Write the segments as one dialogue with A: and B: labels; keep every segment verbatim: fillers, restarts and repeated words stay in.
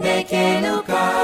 A: Dekeluka,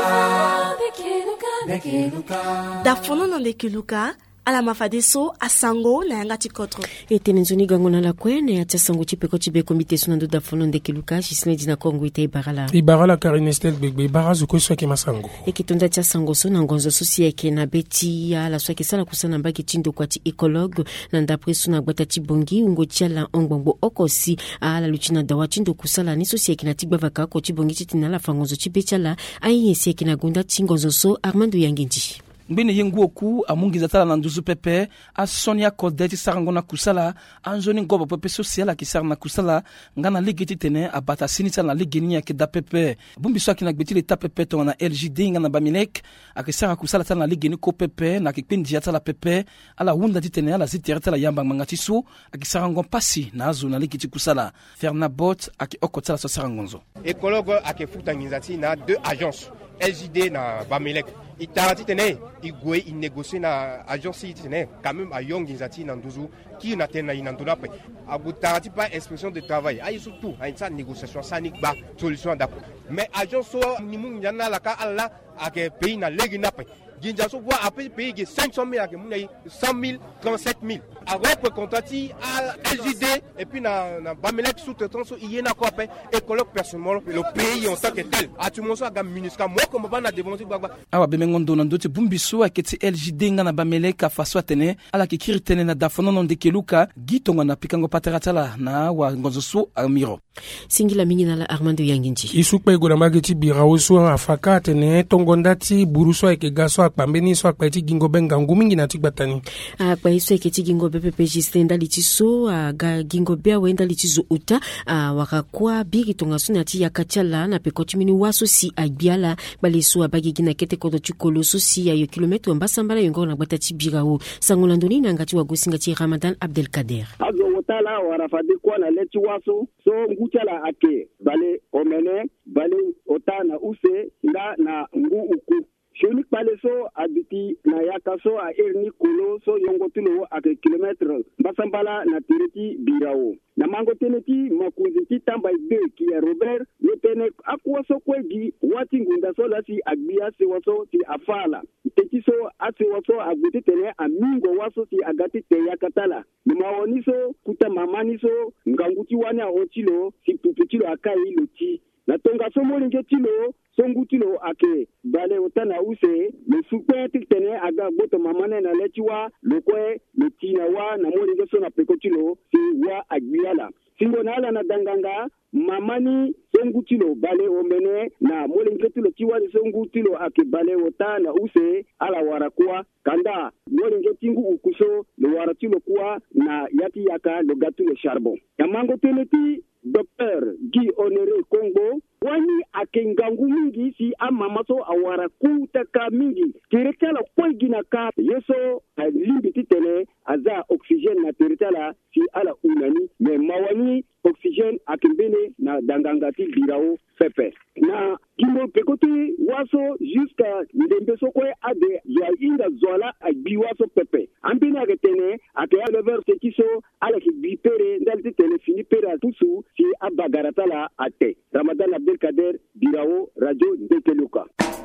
A: Dekeluka, Dekeluka.
B: Dafono na Dekeluka. Ala mafadeso asango na yanga tikotro.
C: Ete nzoni gango na la kwene ya tsango chipeko chibe komite sunando da fono Dekeluka Gisle dina Kongo ite ibarala.
D: Ibarala Karine Estel Begbe barazu ko swaki masango.
C: Ekitonda tsango so na ngonzo sosi yake na beti ya la swaki sala kusana mbaki tindo kwati ekologue na ndapre suna gbata tibongi ungo tiala ongbongo okosi ala luchina dawa tindo kusala ni sosi yake na tigba vaka ko tibongi titina la fangonzo chibechala ayi yesi yake na gonda tingonzo so Armando Yangenji.
E: Mbene yengu ku amungi zatala na nduzu pepe a Sonia Kodeti sarango na kusala anjoni ngoba pepe social ki sar na kusala ngana ligeti tene abata sinita na ligeni ya keda pepe bumbi so akina gbeti le ta pepe to na L G D ngana Bamilek akisara kusala tana ligeni ko pepe na kipindi ya tala pepe ala wunda titene ala zitereta la yamba mangatisu akisarango pasi na azu na ligeti kusala Fernabot aki okotala so sarangonzo
F: ekologo akifuta ngizati na deux agences L G D na Bamilek itarati tene igwe inégocie na agence tene quand même a yong inzati na nduzu ki na tena inandula pe abutarati pas inspection de travail ay surtout ay sa négociation sanik ba solution d'accord mais agence so ni mun yana la ka alla ake pays na legi na pe ginja so voit après pays que cinq cent mille ake mun cent mille trente-sept mille avec contrati à L G D et puis na na Bamilek sous-traitant so yena ko pe écologue personnellement le pays en tant que tel atumonso aga minusca moi comme ba na démonter baba
E: awa bemengondo na ndote bumbiso aketi L G D ngana Bamilek afaso atene ala kikiri tene na dafono no Dekeluka gitonga na pikango pateratala na wa ngonzoso amiro
C: singila mingi na la Armando Yangenji
D: isukpe gora mageti biraoso afaka tene tongondati buruso eke gaso akpambeni so akpati gingo benga ngumingi na tikbatani
C: akpa iso eke gingo bepe jistenda litiso aga gingo bia wenda litizo uta wakakwa bigi tonga suna ti yakachala na pekochimini waso si agbiala baleso abagi gina kete kodo chikolo so si ayo kilometro mbasambala yongo na gbata ti birawo sangolandoni na ngati wagosinga ti Ramadan Abdelkader
G: azo wotala warafade kwa na leti waso so nguchala ake bale omene bale otana use nga na ngu uku shoni paleso abiti na yakaso a erni kolo so yongo tulo ake kilometre mbasambala na tiriti birawo na mango teneti makunzi ti tamba ide ki ya Robert yetene akwa so kwegi wati ngunda so lasi agbia se waso ti afala teti so ati waso aguti tene amingo waso ti agati te yakatala mawoni so kuta mamani so nganguti wana otilo si puputilo akai loti na tonga so molinge tilo songutilo ake bale otana use le super tene aga boto mamane na lechiwa lokwe letina wa na molinge so na pekotilo si wa agbiala singo nala na danganga mamani songutilo bale omene na molinge tilo tiwa songutilo ake bale otana use ala warakwa kanda molinge tingu ukuso le waratilo kwa na yati yaka le gatulo charbon ya mango teleti Docteur Guy Honoré Congo wani akengangu mingi si amamaso awara kutaka mingi kirekala kwa gina ka yeso limbi titele aza oxygène na teretala si ala unani me mawani oxygène akimbene na dangangati birao pepe na kimbo pekoti waso jusqu'à ndembeso kwe ade ya inga zola agbiwaso pepe ambina getene ake lever tekiso ala ki bipere ndalti tele fini pera tusu si abagaratala ate Ramadan Abdelkader Birao Radio Dekeluka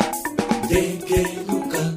A: Dekeluka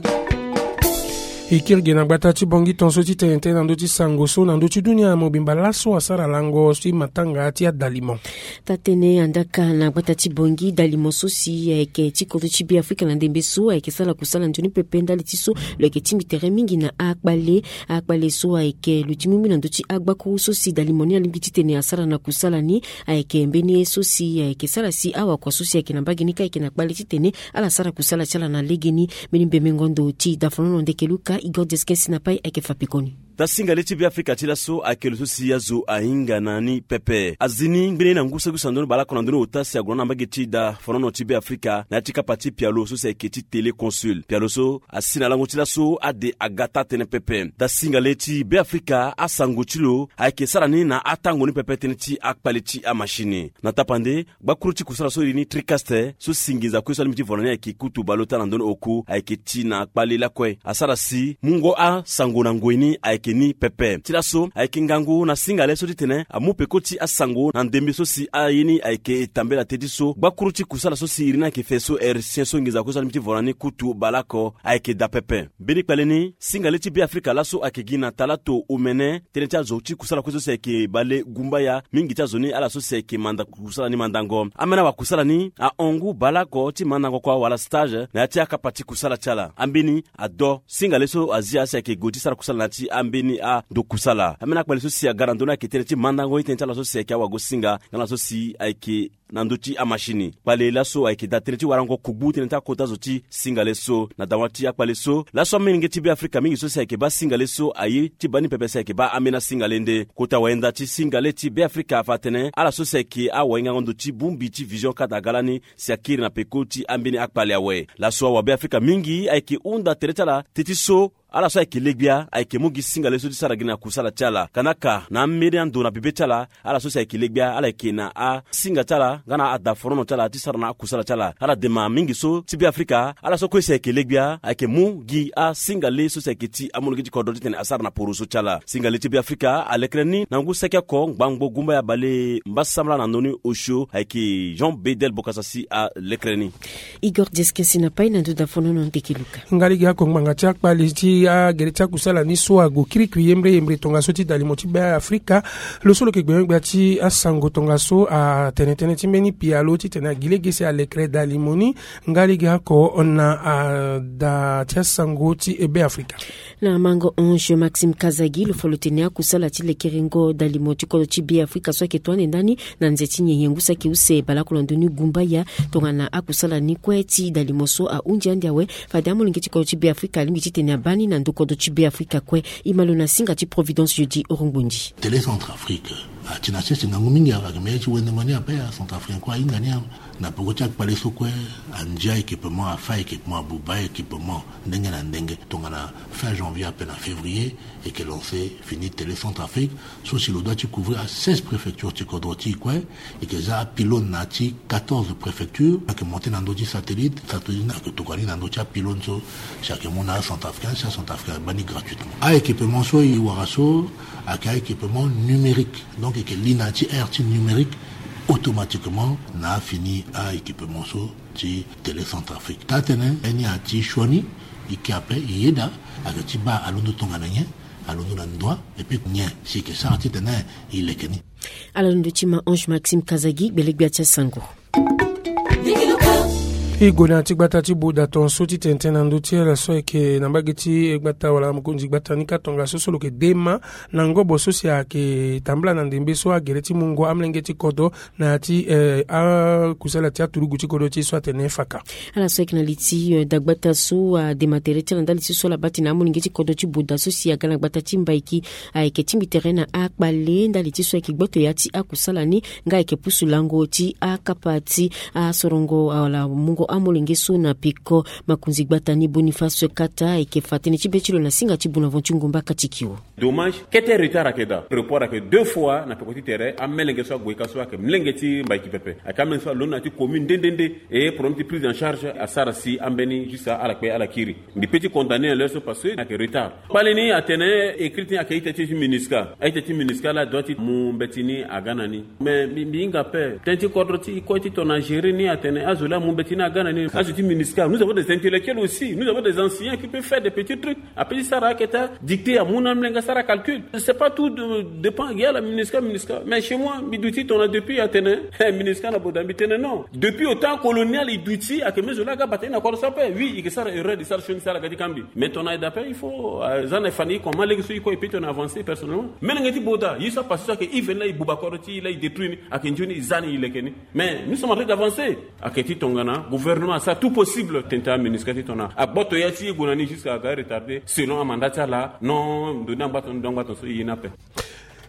D: ikirge na batati bongi tonso ti tente na ndoti sangoso na ndoti dunia mobimba laso asara lango si matanga ti adalimo
C: tatene andaka na batati bongi dalimo sosi eke tikoto ti bi Afrika na ndembe so eke sala kusala ndoni pependa litiso leke timi tere mingi na akbale akbale so eke lutimumi na ndoti agbaku sosi dalimoni alimbiti tene asara na kusala ni eke mbeni sosi eke sala si awa kwa sosi eke na bagini ka eke na akbale ti tene ala sara kusala chala na legeni meni mbemengondo ti dafono Dekeluka Igor Deskesi na pai eke fapikoni
H: tasinga leti bi Afrika tila so akelo so siya zo ainga nani pepe azini ngene na ngusa kusandoni bala kona ndono otasi agona mbageti da fonono ti bi Afrika na tika pati pialo so se keti teleconsul pialo so asina lango tila so ade agata tene pepe tasinga leti bi Afrika asango tilo ake sarani na atango ni pepe tene ti akpaleti a machine na tapande bakruti kusala so ni tricaster so singiza kweso limiti volanya ake kutu balota na ndono oku ake ti na akpale la kwe asara si mungo a sango na ngweni ake ayeke ni pepe ti laso ayeke ngangu na singa so ti tene amupe koti asango na ndembe so si aye ni ayeke e tambela te ti so gbakuru ti kusala so si iri ni ayeke fe so ere sien so ngiza kue so alimi ti vora ni kutu balako ayeke da pepe mbeni kpale ni singa le ti Biafrika laso ayeke gi na tala to omene tënë ti azo ti kusala kue so si ayeke bale gumba ya mingi ti azo ni ala so si ayeke manda kusala ni mandango ambeni awakusala ni ahongu balako ti mandango kue awala stage na ya ti akapa ti kusala ti ala ambeni ado singa le so azia si ayeke go ti sara kusala na ti ambeni ado kusala ambeni akpale so si agara ndöni ayeke tënë ti mandango e tënë ti ala so si ayeke awago singa nga la so si ayeke na ndö ti amashini kpale laso ayeke da tënë ti warango kubu tënë ti akota azo ti singa le so na dawa ti akpale so laso ambeni ti Biafrika mingi so si ayeke ba singa le so aye ti bani pepe si ayeke ba ambeni asinga le nde kota wayenda ti singa le ti Biafrika afa tënë ala so si ayeke awahinga ndo ti bungbi ti vision kata agala ni si akiri na peko ti ambeni akpale awe laso awa Biafrika mingi ayeke hunda tere ti ala tëtë ti so ala so ayeke legbia ayeke mu gi singa le so ti sara gi na kusala ti ala kanaka na ambeni ando na bebe ti ala ala so si ayeke legbia ala yeke na asinga ti ala nga na ada forono ti ala ti sara na akusala ti ala ala dema mingi so ti Biafrika ala so kue si ayeke legbia ayeke mu gi asinga le so si ayeke ti amolenge ti kodro ti tene asara na poro so ti ala singa le ti Biafrika alekre ni na ngu seke oko ngbangbo gumba ya bale mbasambla na ndöni osio ayeke Jean Bedel Bokassa si alekre ni
C: Igor Deskesi na pai na nduda fonono ndeki luka
D: ngali gi akongbanga ti akpale ti agere ti akusala ni so ago kirikiri yembre yembre tongaso ti dalimo ti Biafrika lo so lo yeke gbengba ti asango tongaso atene tënë ti mbeni pialo ti tene agile ge si alekre dalimo ni ngali gi ako na ada ti asango ti e Biafrika
C: na mango onge Maxime Kazagi lo folo tene akusala ti lekerengo dalimo ti kodro ti Biafrika so ayeke toani ndani na nze ti nyenyengu so ayeke use balako na ndöni gumba ya tongana akusala ni kue ti dalimo so ahunzi andi awe fade amolenge ti kodro ti Biafrika alingbi ti tene abani na ndö kodro ti Biafrika kue i malo na singa ti Providence jeudi orongbondi
I: tele Centrafrique atina sese ngangu mingi ayeke mê ti wende ngoni ape ya Centrafricain kue ahinga ni na poko ti akpale so kue andia équipement afa équipement abuba équipement ndenge na ndenge tongana fin janvier ape na février et que l'on s'est fini télé Centrafrique so si lo doit ti couvrir à seize préfectures ti kodro ti kue et que za pylône na ti quatorze préfectures ayeke monté na ndö ti satellite satellite ayeke tokani na ndö ti apylône so si ayeke mu na Centrafricain si Centrafricain bani gratuitement aéquipement so e wara so ayeke aéquipement numérique donc ayeke li na ti aire ti numérique automatiquement na fini à équipement so ti télé Centrafrique tatene eni a ti shoni ike ape yeda ayeke ti ba alondo tongana nye alondo na ndwa et puis nye si yeke sara ti tene i leke ni
C: alalondo ti ma Ange Maxime Kazagi gbelegbia ti asango
D: i go na ti gbata ti buda tongaso ti tënë na ndö ti ala so ayeke na mbage ti e gbata wala mokonzi gbata ni ka tongaso so lo yeke dema na ngobo so si ayeke tambula na ndembe so agere ti mungo amlenge ti kodro na ya ti eh, akusala ti aturugu ti kodro ti so atene faka
C: ala so ayeke na li ti dagbata so adema tere ti ala ndali ti so labâ tene amolenge ti kodro ti buda so si aga na gbata ti mbaiki ayeke ti mbi tere na akpale ndali ti so ayeke gboto ya ti akusala ni nga ayeke pusu lango ti akapa ti asorongo awala mungo amolenge so na piko makunzi gbata ni Boniface Kata ayeke fa tënë ti be ti lo na singa ti Bonaventure Ngumba kati kiwo
J: dommage kete retard ayeke da report ayeke deux fois na peko ti tere amelenge so ague ka so ayeke mlenge ti mbaiki pepe ayeke amenge so aloni na ti commune ndendende e problème ti prise en charge asara si ambeni juste ala kue ala kiri mbi peut ti condamné le so parce que ayeke retard kpale ni atene écrit ni ayeke ite ti MINUSCA aite ti MINUSCA la doit ti mu mbeti ni aga na ni mais mbi hinga ape tënë ti kodro ti kue ti tongana gérer ni atene azo la mu mbeti ni aga na ni azo ti MINUSCA nous avons des intellectuels aussi nous avons des anciens qui peuvent faire des petits trucs après sara keta dicté à mon amlenga sara calcul c'est pas tout de, dépend il y a la MINUSCA MINUSCA mais chez moi midouti on a depuis atene MINUSCA na bodambi tene non depuis au temps colonial idouti a que mezola ga batena ko ça peut oui il sara erreur de sara choni sara gadi kambi mais ton aide d'appel il faut zana fani comment les so ko epito na avancer personnellement mais ngati boda il ça passe ça que il vient là il bubakoroti là il détruit a que njoni zani il lekeni mais nous sommes en train d'avancer a que ti tongana gouvernement ça tout possible tenta MINUSCA ti tona a boto ya ti gonani jusqu'à ga retardé selon un mandat là non donner un bâton d'un bâton so yina pe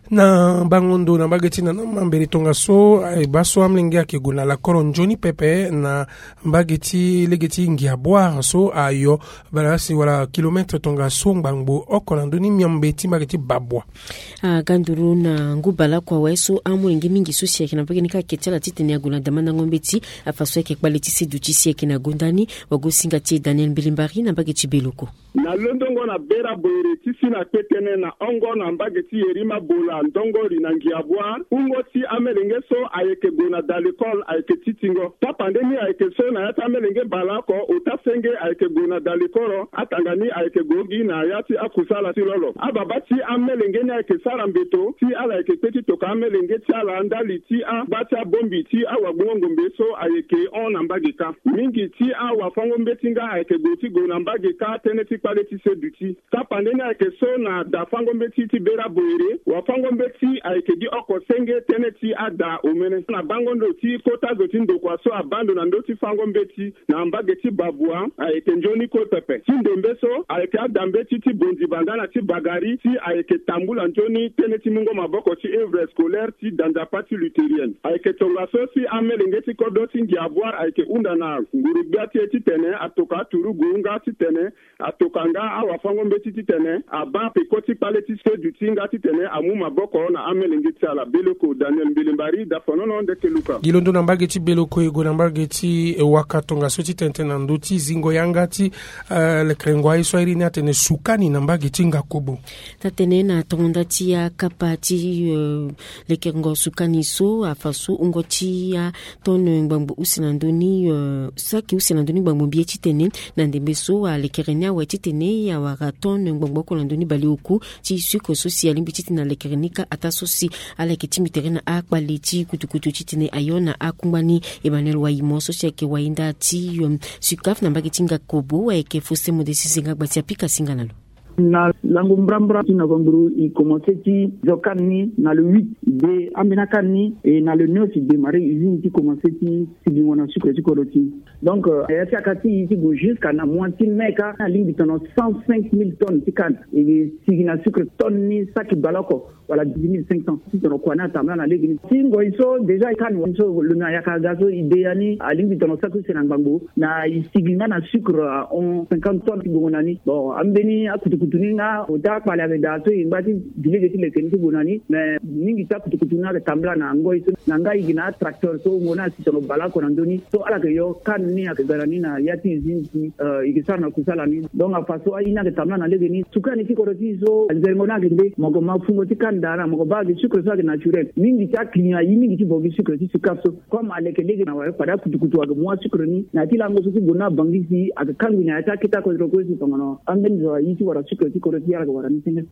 D: na bangondo na bageti na mambere tonga so e baso amlenge ake guna la koron Johnny Pepe na bageti legeti ngia boire so ayo balasi wala kilometre tonga so ngbango okolandoni myambeti bageti babwa
C: a ganduru na ngubala kwa weso amulenge mingi susi yake na bageni ka ketela titeni ya guna damanda ngombeti afaso yake kwaleti seduchi si yake na gondani wagosinga tie Daniel Mbilimbari na bageti beloko
G: na londongo na bera boere tisi na petene na ongo na mbageti yerima bola ndongo rinangia bwa ungo ti amelenge so ayeke gona dalikol ayeke titingo ta pandemi ayeke so na yata amelenge balako utasenge ayeke gona dalikoro atangani ayeke gogi na yati akusala ti lolo ababa ti amelenge ni ayeke sara mbeto ti ala ayeke peti toka amelenge ti ala ndali ti a bati abombi ti awa gbongombe so ayeke on na mbageka mingi ti awa fango mbetinga ayeke go ti gona mbageka tene ti pale ti seduti ta pandemi ayeke so na da fango mbeti ti bera boere wa fango mbeti ayeke di oko senge tene ti ada omene na bangondo ti kota zo ti ndokwa so abando na ndo ti fango mbeti na mbage ti babua ayeke njoni ko pepe ti ndombe so ayeke adambe ti ti bondi bandana ti bagari ti ayeke tambula njoni tene ti mungo maboko ti evre scolaire ti danzapa ti luthérienne ayeke tonga so si amelenge ti kodo ti ngiaboire ayeke unda na ngurugbia ti e ti tene atoka aturu gunga ti tene atoka nga awa fango mbeti ti tene aba peko ti pale ti sedu ti nga ti tene amu maboko na amelenge ti ala beloko Daniel Mbilimbari da fonono ndeke luka
D: gilondo na mbage ti beloko ego na mbage ti waka tonga so ti tente na ndo ti zingo yanga ti uh, le krengwa iso irini atene sukani na mbage ti ngakobo
C: tatene na tonda ti ya kapa ti uh, le krengo sukani so afaso ungo ti ya ton ngbambo usina ndoni uh, saki usina ndoni ngbambo bie ti tene na ndembe so a le kerenia wa ti tene ya waka ton ngbambo ko ndoni bali oku ti suko social mbi ti na le kerenika atasosi ala ke timitere na akbaleti kutukutu chitine ayona akumbani Emmanuel Waimo so cheke wainda ti um, sukaf na mbagetinga kobo wa eke fose modesi zinga gbatia pika singanalo
K: na lango mbrambra na gamburu i commencé ti zokani na le huit de amenakani et na le neuf de mari usine ti commencé ti sigingona sucre ti koroti donc ya takati ti go jusqu'à na moitié meka na ligne de cent cinq mille tonnes ti kan et sigina sucre tonne ni saki balako voilà dix mille cinq cents si tono kwana tamla na legi singo iso déjà kan wonso le na yaka gazo ideani a ligne de saku senangbango na sigina na sucre en cinquante tonnes ti gonani bon ambeni akutu tuninga uta pale abeda so imbati dilege ti lekeni ti bonani mais mingi ta kutukutuna ke tambla na ngoi so nanga igina tracteur so ngona si tono bala ko ndoni so ala ke yo kan ni akgarani na yati zinti ikisana kusala ni donc afaso ina ke tambla na legeni sukani ti koroti so ngona gende mogo mafungo ti kandara mogo ba de sucre so naturel mingi ta klinya mingi ti bogi sucre ti sukaso comme aleke lege na wa pada kutukutu wa mo sucre ni na ti lango so ti bona bangisi ak kangu na ta kita ko ro ko si tono amben zo yi ti wara sucre ti koroti ala wara ni singa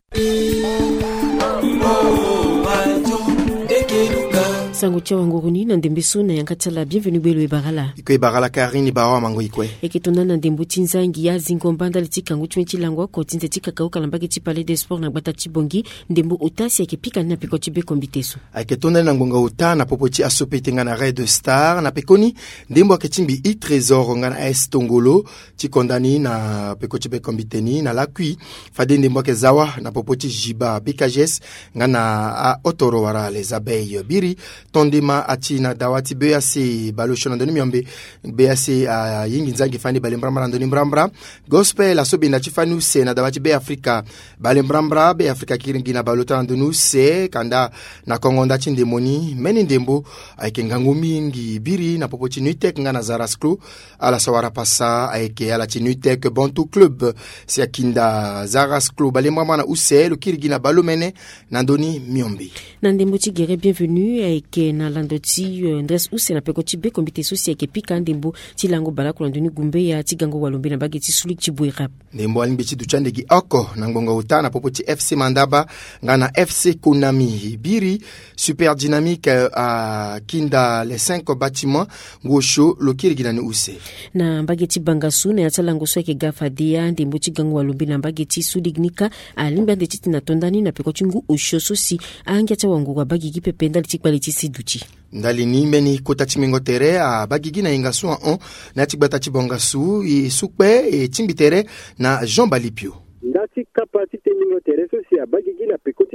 C: sango tia wanguruni na ndembe so na yankatala bienvenue belo e barala
L: ikwe barala karini bawa mango ikwe
C: ekitona na ndembo tinzangi ya zingombanda litika nguchu nchilangwa ko tinze tika kauka lambaki ti palais des sports na bata tibongi ndembo otasi ekipika na peko tibe kombiteso
L: aketona na ngonga uta na popoti asopete ngana Red Star na pekoni ndembo aketimbi i trésor ngana es Tongolo tikondani na peko tibe kombiteni na lakui fade ndembo akezawa na popoti jiba bikajes ngana a otoro wara les abeilles biri tondima ati na dawati B A C baloshona ndoni myombe B A C a yingi nzangi fani balembramra ndoni mbrambra gospel asobi na chifanu se na dawati B Africa balembramra B Africa kiringi na balota ndonu se kanda na Kongo ndati ndemoni meni ndembo aike ngangu mingi biri na popoti nutek ngana Zaras Club ala sawara pasa aike ala ti nutek Bantu Club se akinda Zaras Club balembramra na use lo kirigi na balomene na ndoni myombe
C: na ndembo ti gere bienvenue aike na lando ti uh, ndres use na peko ti be kombite sosi aike pika ndembo ti lango balako na ndoni gumbe ya ti gango walombe na bage ti sulik ti bwe rap
L: ndembo alimbe ti duchandegi oko na ngongo uta na popo ti F C Mandaba ngana F C Konami biri super dynamique a kinda les cinq bâtiments ngosho lo kirigi na use
C: na bage ti bangasu na yata lango so aike gafadia ndembo ti gango walombe na bage ti sulignika alimbe ande ti na tondani na peko ti ngu osho sosi angia ta wangu wa bagi ki pependa li tikbali ti siduchi
L: ndali ni meni kota timingo tere a bagigi na ingasu en on na tikbata tibongasu e sukpe e timbitere na Jean Balipio
G: ndati kapati temingo tere sosi a bagigi na pekoti sosi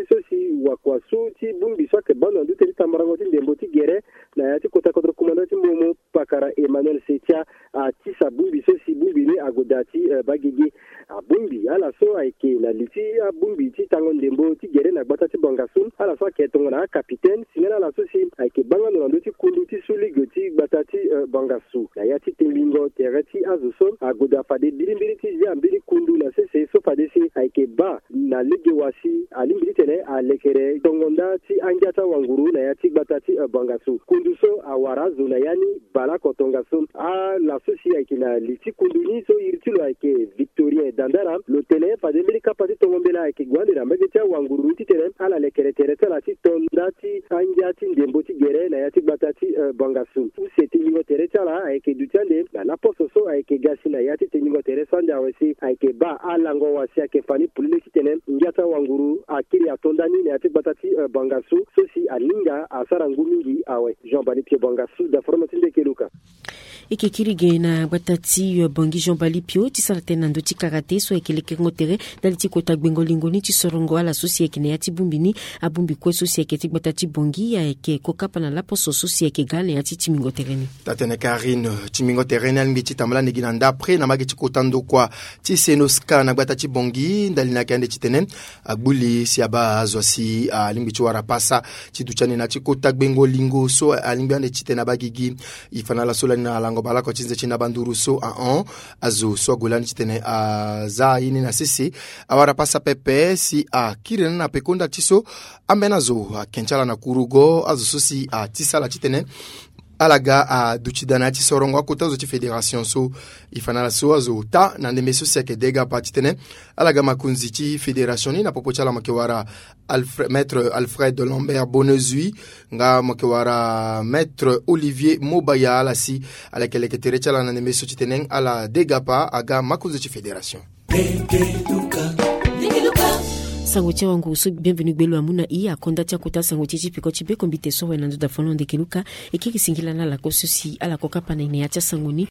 M: wakwasu ti bumbi so ke bano ndu teri tamarango ti ndembo ti gere na ya ti kota kodro komanda ti momo pakara Emmanuel Setia a ti sa bumbi so si bumbi ni agodati uh, bagigi a bumbi ala so aike na liti a bumbi ti tango ndembo ti gere na gbata ti bangasun ala so ke tongo na capitaine sinela ala so si aike banga no ndu ti kundu ti suli go ti gbata ti uh, bangasu na ya ti telingo tere ti azuso agoda fade bilimbili ti ya mbili kundu na sese so fade si aike ba na lege wasi alimbili tene a lekere tongonda ti anjata wanguru na ya ti gbata ti uh, bangasu kundu so awara zona yani bala kotonga so a la so si aike na liti kundu ni so irtilo aike Victorien Dandara l'hôtel fade mbili kapati tongombela aike gwande na mbege ti wanguru ti tene ala lekere tere tala ti tonda ti anjati ndembo ti gere na ya ti gbata ti uh, bangasu u se telingo tere tala aike dutiande na la poso so aike gasi na ya ti telingo tere sanda wasi aike ba alango wasi ake fani pulile ti tene njata wanguru akiri atondani na ya ti gbata ti uh, bangasu so si alinga asara ngumingi awe Jean Bali Pio bangasu da forma tinde keluka
C: eke kirige na batati bongi Jean Bali Pio ti sala tena ndo ti karate so ekeleke ngotere dali ti kota gbengo lingoni ti sorongo ala sosi eke na ya ti bumbini abumbi kwe sosi eke ti batati bongi ya eke kokapa na lapo so sosi eke gale ya ti timingo tereni
L: tatene Karine timingo tereni alingi ti tamala negi na ndapre na magi ti kota ndo kwa ti senoska na batati bongi ndali na kende ti tenen agbuli si aba azwa si alingi ti wara pasa ti duchane na ti kota gbengo lingo so alingi ande ti tena bagigi ifana la sola na lango bala ko tinze china banduru so a on azo so golani tene a za yini na sisi awara pasa pepe si a kirena na pekonda tiso ambena zo a kenchala na kurugo azo so si a tisala tene alaga a duchidana ti sorongo akota zo ti fédération so ifana la so azo ta na ndembe so seke dega pati tene alaga makunzi ti fédération ni na popo chala makewara Alfred, maître Alfred Lambert Bonezui nga makewara maître Olivier Mobaya ala si ala keleke tere chala na ndembe so ti tene ala dega pa aga makunzi ti fédération
C: sangotia wangu so bienvenue belo amuna i akonda tia kota sangotia ti piko ti be kombite so wena ndo da fono de keluka e kiki singila na la kosusi ala kokapa na ine ya tia sangoni